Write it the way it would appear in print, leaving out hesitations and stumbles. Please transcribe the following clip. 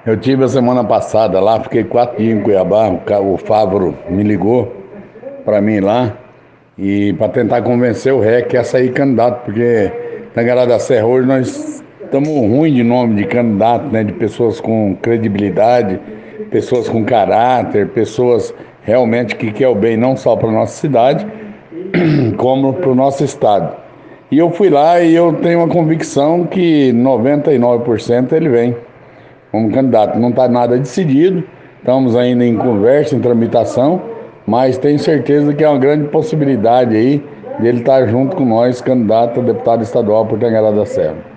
Eu tive a semana passada lá, fiquei 4 dias em Cuiabá. O Fávaro me ligou para mim lá e para tentar convencer o REC a sair candidato, porque Tangará da Serra hoje nós estamos ruim de nome de candidato, né? De pessoas com credibilidade, pessoas com caráter, pessoas realmente que quer o bem não só para nossa cidade, como para o nosso estado. E eu fui lá e eu tenho uma convicção que 99% ele vem como candidato. Não está nada decidido, estamos ainda em conversa, em tramitação, mas tenho certeza que é uma grande possibilidade aí dele estar junto com nós, candidato a deputado estadual por Tangará da Serra.